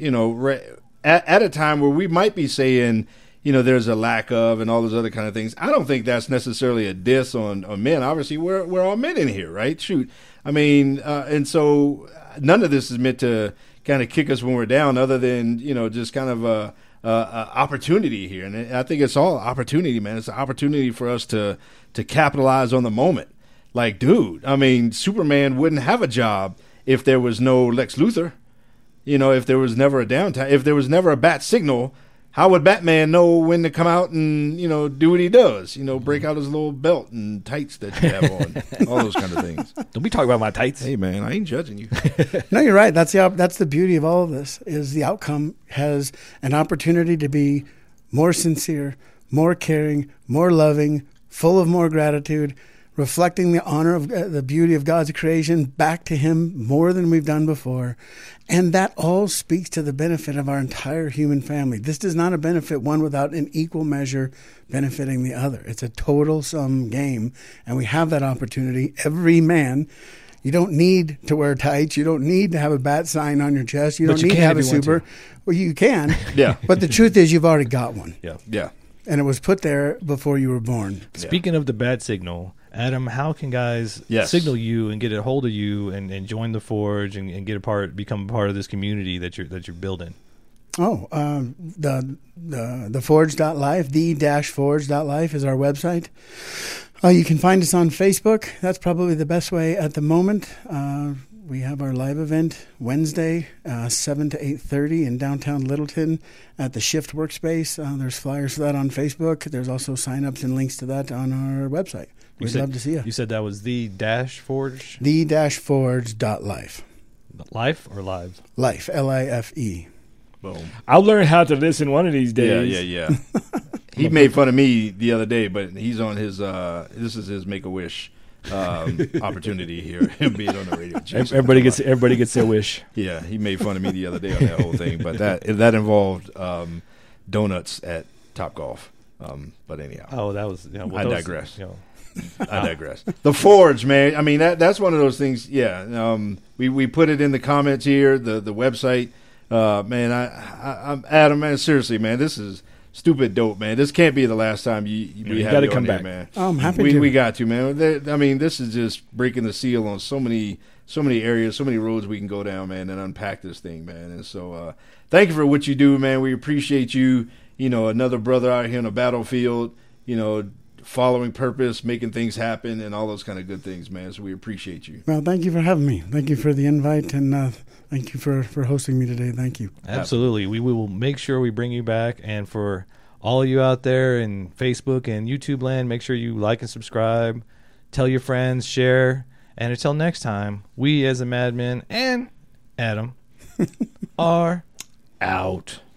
at a time where we might be saying, there's a lack of and all those other kind of things, I don't think that's necessarily a diss on men. Obviously, we're all men in here. Right. Shoot. I mean, and so none of this is meant to kind of kick us when we're down, other than, just kind of a opportunity here. And I think it's all opportunity, man. It's an opportunity for us to capitalize on the moment. Like, dude, I mean, Superman wouldn't have a job if there was no Lex Luthor, if there was never a downtime, if there was never a bat signal, how would Batman know when to come out and, do what he does? Break out his little belt and tights that you have on, all those kind of things. Don't be talking about my tights. Hey, man, I ain't judging you. No, you're right. That's the beauty of all of this, is the outcome has an opportunity to be more sincere, more caring, more loving, full of more gratitude, reflecting the honor of the beauty of God's creation back to him more than we've done before. And that all speaks to the benefit of our entire human family. This does not benefit one without an equal measure benefiting the other. It's a total sum game, and we have that opportunity. Every man, you don't need to wear tights. You don't need to have a bat sign on your chest. You don't need to have a super. Well, you can. Yeah. But the truth is you've already got one. Yeah. Yeah. And it was put there before you were born. Speaking of the bat signal, Adam, how can guys signal you and get a hold of you and join the Forge and become a part of this community that you're building? Oh, the forge.life, the-forge.life is our website. You can find us on Facebook. That's probably the best way at the moment. We have our live event Wednesday, 7 to 8:30 in downtown Littleton at the Shift Workspace. There's flyers for that on Facebook. There's also sign-ups and links to that on our website. We'd love to see you. You said that was the-forge? The-forge.life. Life or live? Life, L-I-F-E. Boom. I'll learn how to listen one of these days. Yeah. He made fun of me the other day, but he's on his, this is his Make-A-Wish opportunity here, him being on the radio. Everybody gets their wish. Yeah, he made fun of me the other day on that whole thing, but that involved donuts at Topgolf. But anyhow, that was. I digress. I digress. The Forge, man. I mean, that's one of those things. Yeah, we put it in the comments here. The website, man. I'm Adam, man. Seriously, man, this is stupid dope, man. This can't be the last time we have got to you come on here, back, man. Oh, I'm happy to. We got to, man. I mean, this is just breaking the seal on so many areas, so many roads we can go down, man, and unpack this thing, man. And so, thank you for what you do, man. We appreciate you. Another brother out here on the battlefield. Following purpose, making things happen, and all those kind of good things, man. So we appreciate you. Well, thank you for having me. Thank you for the invite, and thank you for hosting me today. Thank you. Absolutely. We will make sure we bring you back. And for all of you out there in Facebook and YouTube land, make sure you like and subscribe. Tell your friends, share. And until next time, we as a Madmen and Adam are out.